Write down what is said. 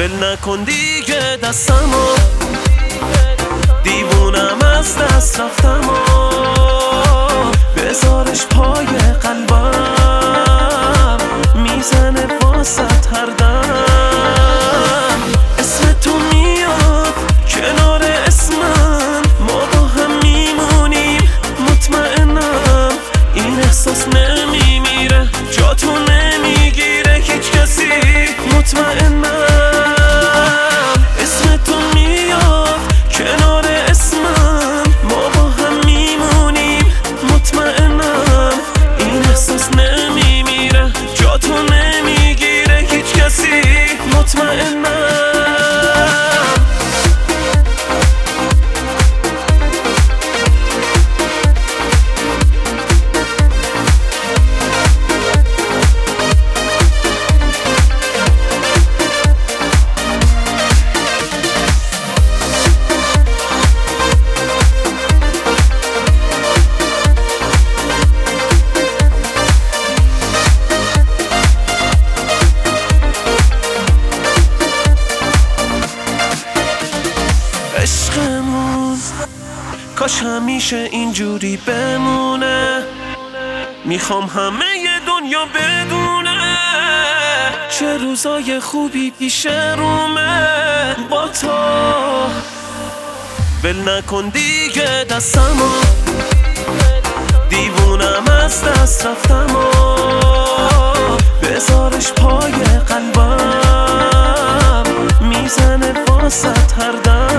ول نکن دیگه دستمو، دیوونم از دست رفتم و بذارش پای قلبم، میزنه واسط هر دم. اسم تو میاد کنار اسمم، ما با هم میمونیم، مطمئنم این احساس نمیمیره، جا تو نمیگیره هیچ کسی، مطمئنم. اسم تو میاد کنار اسمم، ما با هم میمونیم، مطمئنم این احساس نمیمیره، جا تو نمیگیره هیچ کسی، مطمئنم. عشقمون کاش همیشه اینجوری بمونه، میخوام همه دنیا بدونه چه روزای خوبی پیش رومه با تو. ول نکن دیگه دستمو، دیوونم از دست رفتم و بذارش پای قلبم، میزنه واسط هر دم.